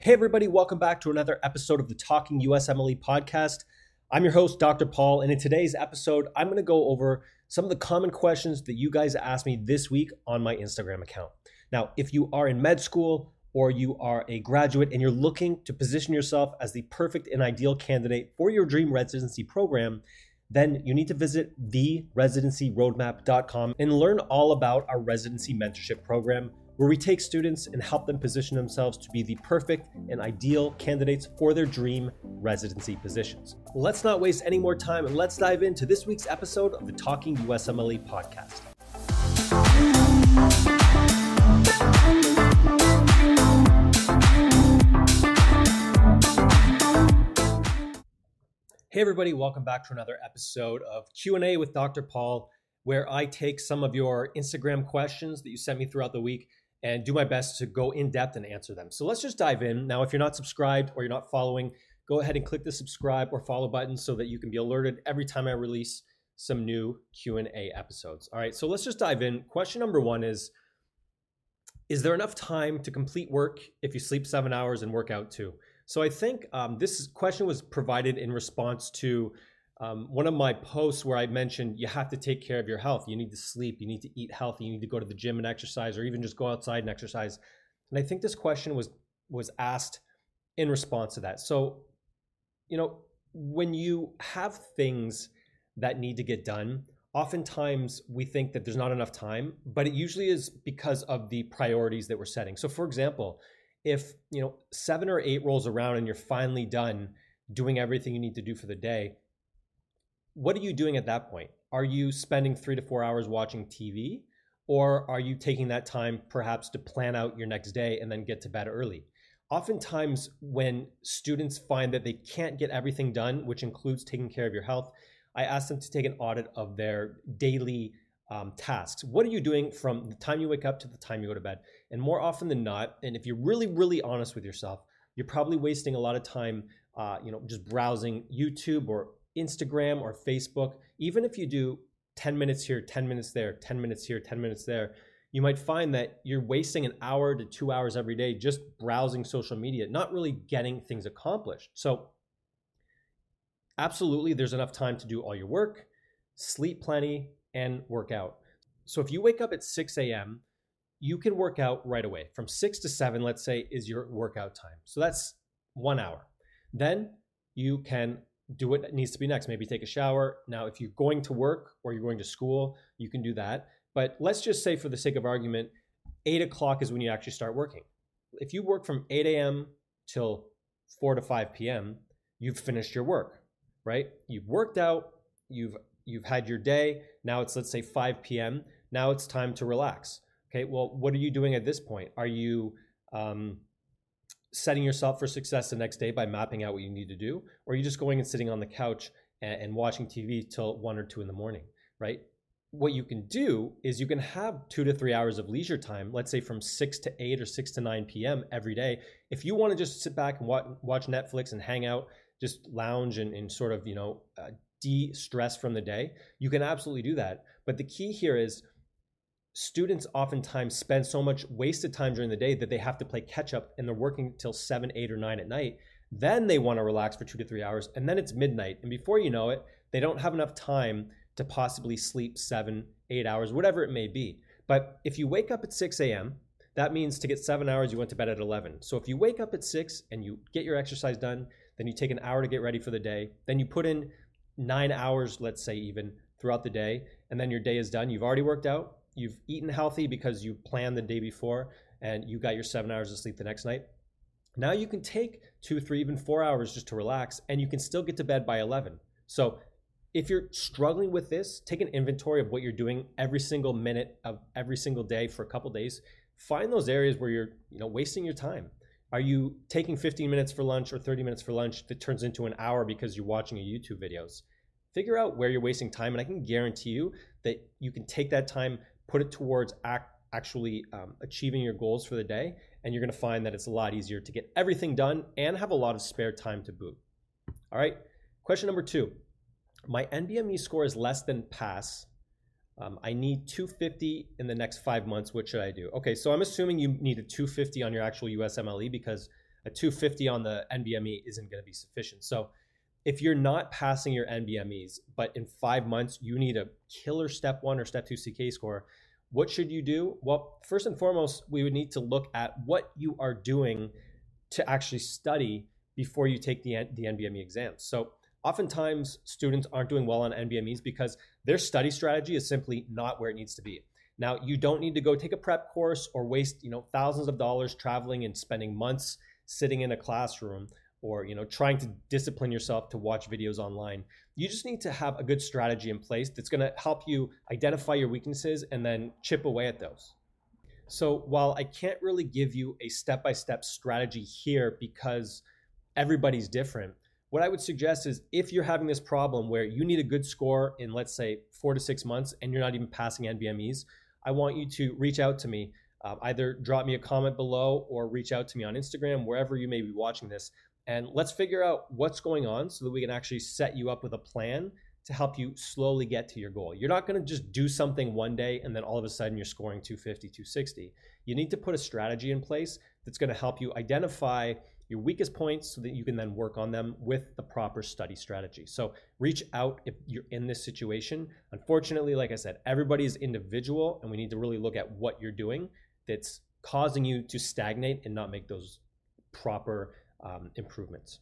Hey, everybody, welcome back to another episode of the Talking USMLE podcast. I'm your host, Dr. Paul, and in today's episode, I'm going to go over some of the common questions that you guys asked me this week on my Instagram account. Now, if you are in med school or you are a graduate and you're looking to position yourself as the perfect and ideal candidate for your dream residency program, then you need to visit theresidencyroadmap.com and learn all about our residency mentorship program, where we take students and help them position themselves to be the perfect and ideal candidates for their dream residency positions. Let's not waste any more time and let's dive into this week's episode of the Talking USMLE podcast. Hey everybody, welcome back to another episode of Q&A with Dr. Paul, where I take some of your Instagram questions that you sent me throughout the week and do my best to go in depth and answer them. So let's just dive in. Now, if you're not subscribed or you're not following, go ahead and click the subscribe or follow button so that you can be alerted every time I release some new Q&A episodes. All right, so let's just dive in. Question number one is there enough time to complete work if you sleep 7 hours and work out 2? So I think this question was provided in response to one of my posts where I mentioned you have to take care of your health. You need to sleep, you need to eat healthy, you need to go to the gym and exercise, or even just go outside and exercise. And I think this question was asked in response to that. So, when you have things that need to get done, oftentimes we think that there's not enough time, but it usually is because of the priorities that we're setting. So for example, if 7 or 8 rolls around and you're finally done doing everything you need to do for the day, what are you doing at that point? Are you spending 3 to 4 hours watching TV? Or are you taking that time perhaps to plan out your next day and then get to bed early? Oftentimes when students find that they can't get everything done, which includes taking care of your health, I ask them to take an audit of their daily tasks. What are you doing from the time you wake up to the time you go to bed? And more often than not, and if you're really, really honest with yourself, you're probably wasting a lot of time just browsing YouTube or Instagram or Facebook. Even if you do 10 minutes here, 10 minutes there, 10 minutes here, 10 minutes there, you might find that you're wasting an hour to 2 hours every day just browsing social media, not really getting things accomplished. So absolutely, there's enough time to do all your work, sleep plenty, and work out. So if you wake up at 6 a.m., you can work out right away. From 6 to 7, let's say, is your workout time. So that's 1 hour. Then you can do what needs to be next. Maybe take a shower. Now, if you're going to work or you're going to school, you can do that. But let's just say, for the sake of argument, 8 o'clock is when you actually start working. If you work from 8 a.m. till 4 to 5 p.m., you've finished your work, right? You've worked out, you've had your day. Now it's, let's say, 5 p.m. Now it's time to relax. Okay, well, what are you doing at this point? Are you setting yourself for success the next day by mapping out what you need to do? Or are you just going and sitting on the couch and watching TV till 1 or 2 in the morning, right? What you can do is you can have 2 to 3 hours of leisure time, let's say from 6 to 8 or 6 to 9 p.m. every day. If you want to just sit back and watch Netflix and hang out, just lounge and sort of, de-stress from the day, you can absolutely do that. But the key here is students oftentimes spend so much wasted time during the day that they have to play catch up, and they're working till 7, 8, or 9 at night. Then they want to relax for 2 to 3 hours, and then it's midnight. And before you know it, they don't have enough time to possibly sleep 7, 8 hours, whatever it may be. But if you wake up at 6 a.m., that means to get 7 hours, you went to bed at 11. So if you wake up at 6 and you get your exercise done, then you take an hour to get ready for the day, then you put in 9 hours, let's say, even throughout the day, and then your day is done. You've already worked out, you've eaten healthy because you planned the day before, and you got your 7 hours of sleep the next night. Now you can take 2, 3, even 4 hours just to relax, and you can still get to bed by 11. So if you're struggling with this, take an inventory of what you're doing every single minute of every single day for a couple days. Find those areas where you're wasting your time. Are you taking 15 minutes for lunch or 30 minutes for lunch that turns into an hour because you're watching a YouTube videos? Figure out where you're wasting time, and I can guarantee you that you can take that time, put it towards actually achieving your goals for the day, and you're going to find that it's a lot easier to get everything done and have a lot of spare time to boot. All right, question number 2. My NBME score is less than pass. I need 250 in the next 5 months. What should I do? Okay, so I'm assuming you need a 250 on your actual USMLE, because a 250 on the NBME isn't going to be sufficient. So if you're not passing your NBMEs, but in 5 months you need a killer step 1 or step 2 CK score, what should you do? Well, first and foremost, we would need to look at what you are doing to actually study before you take the NBME exams. So oftentimes students aren't doing well on NBMEs because their study strategy is simply not where it needs to be. Now, you don't need to go take a prep course or waste, thousands of dollars traveling and spending months sitting in a classroom or, trying to discipline yourself to watch videos online. You just need to have a good strategy in place that's going to help you identify your weaknesses and then chip away at those. So while I can't really give you a step-by-step strategy here because everybody's different, what I would suggest is if you're having this problem where you need a good score in, let's say, 4 to 6 months and you're not even passing NBMEs, I want you to reach out to me. Either drop me a comment below or reach out to me on Instagram, wherever you may be watching this. And let's figure out what's going on so that we can actually set you up with a plan to help you slowly get to your goal. You're not going to just do something one day and then all of a sudden you're scoring 250, 260. You need to put a strategy in place that's going to help you identify your weakest points so that you can then work on them with the proper study strategy. So reach out if you're in this situation. Unfortunately, like I said, everybody is individual and we need to really look at what you're doing that's causing you to stagnate and not make those proper improvements.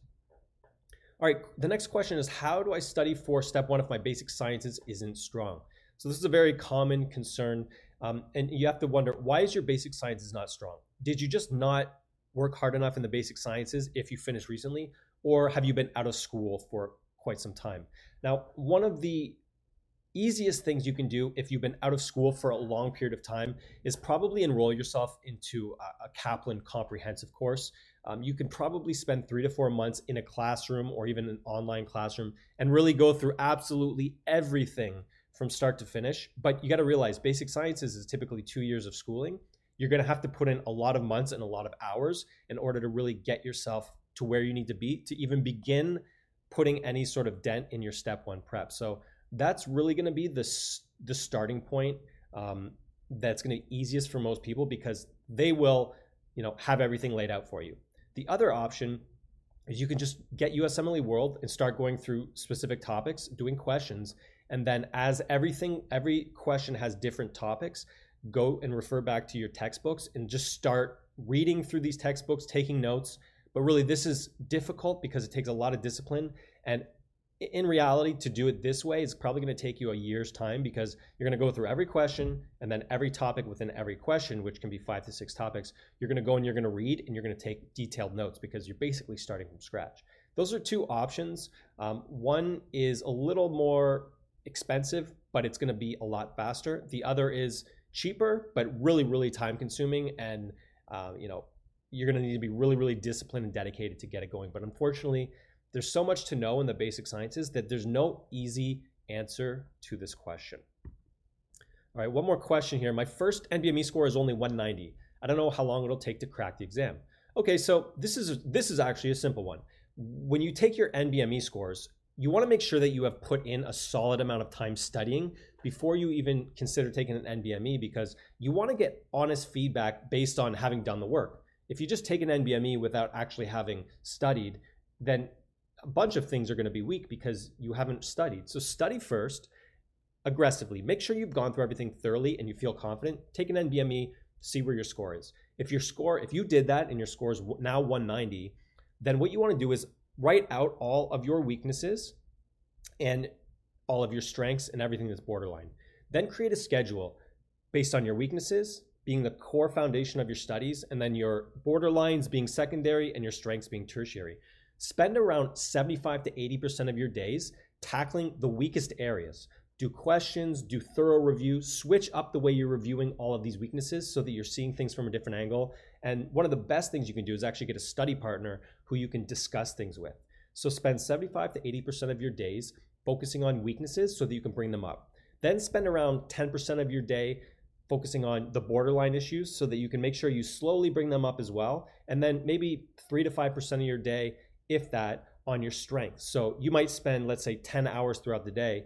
All right, the next question is, how do I study for step 1 if my basic sciences isn't strong? So this is a very common concern, and you have to wonder, why is your basic sciences not strong? Did you just not work hard enough in the basic sciences if you finished recently, or have you been out of school for quite some time? Now, one of the easiest things you can do if you've been out of school for a long period of time is probably enroll yourself into a Kaplan comprehensive course. You can probably spend 3 to 4 months in a classroom or even an online classroom and really go through absolutely everything from start to finish. But you got to realize basic sciences is typically 2 years of schooling. You're going to have to put in a lot of months and a lot of hours in order to really get yourself to where you need to be to even begin putting any sort of dent in your step 1 prep. So that's really going to be the starting point. That's going to be easiest for most people because they will, have everything laid out for you. The other option is you can just get USMLE World and start going through specific topics, doing questions, and then as every question has different topics, go and refer back to your textbooks and just start reading through these textbooks, taking notes. But really, this is difficult because it takes a lot of discipline. And in reality, to do it this way is probably going to take you a year's time because you're going to go through every question and then every topic within every question, which can be 5 to 6 topics. You're going to go and you're going to read and you're going to take detailed notes because you're basically starting from scratch. Those are 2 options. One is a little more expensive, but it's going to be a lot faster. The other is cheaper, but really, really time consuming. And, you're going to need to be really, really disciplined and dedicated to get it going. But unfortunately, there's so much to know in the basic sciences that there's no easy answer to this question. All right, one more question here. My first NBME score is only 190. I don't know how long it'll take to crack the exam. Okay, so this is actually a simple one. When you take your NBME scores, you want to make sure that you have put in a solid amount of time studying before you even consider taking an NBME because you want to get honest feedback based on having done the work. If you just take an NBME without actually having studied, then a bunch of things are going to be weak because you haven't studied. So study first, aggressively. Make sure you've gone through everything thoroughly and you feel confident. Take an NBME, see where your score is. If you did that and your score is now 190, then what you want to do is write out all of your weaknesses and all of your strengths and everything that's borderline. Then create a schedule based on your weaknesses being the core foundation of your studies, and then your borderlines being secondary and your strengths being tertiary. Spend around 75 to 80% of your days tackling the weakest areas. Do questions, do thorough review, switch up the way you're reviewing all of these weaknesses so that you're seeing things from a different angle. And one of the best things you can do is actually get a study partner who you can discuss things with. So spend 75 to 80% of your days focusing on weaknesses so that you can bring them up. Then spend around 10% of your day focusing on the borderline issues so that you can make sure you slowly bring them up as well. And then maybe 3 to 5% of your day, if that, on your strengths. So you might spend, let's say, 10 hours throughout the day.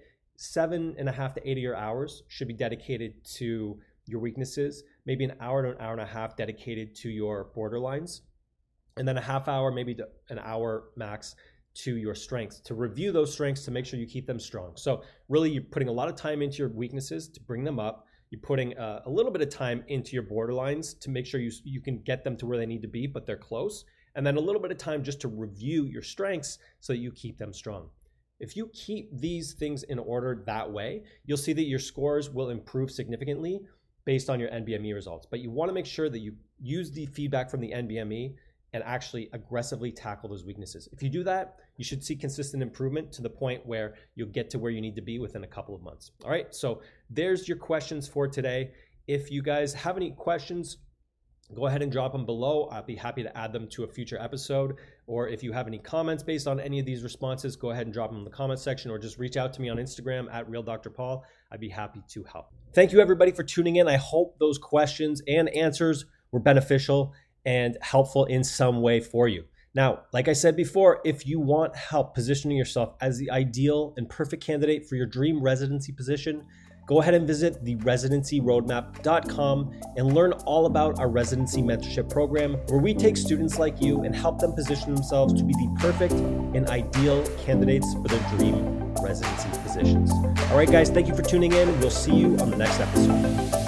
7.5 to 8 of your hours should be dedicated to your weaknesses, maybe an hour to an hour and a half dedicated to your borderlines. and then a half hour, maybe to an hour max to your strengths, to review those strengths, to make sure you keep them strong. So really, you're putting a lot of time into your weaknesses to bring them up. You're putting a little bit of time into your borderlines to make sure you can get them to where they need to be, but they're close. And then a little bit of time just to review your strengths so that you keep them strong. If you keep these things in order that way, you'll see that your scores will improve significantly based on your NBME results. But you want to make sure that you use the feedback from the NBME and actually aggressively tackle those weaknesses. If you do that, you should see consistent improvement to the point where you'll get to where you need to be within a couple of months. All right, so there's your questions for today. If you guys have any questions, go ahead and drop them below. I'll be happy to add them to a future episode. Or if you have any comments based on any of these responses, go ahead and drop them in the comment section, or just reach out to me on Instagram at RealDrPaul. I'd be happy to help. Thank you everybody for tuning in. I hope those questions and answers were beneficial and helpful in some way for you. Now, like I said before, if you want help positioning yourself as the ideal and perfect candidate for your dream residency position, go ahead and visit theresidencyroadmap.com and learn all about our residency mentorship program, where we take students like you and help them position themselves to be the perfect and ideal candidates for their dream residency positions. All right, guys, thank you for tuning in. We'll see you on the next episode.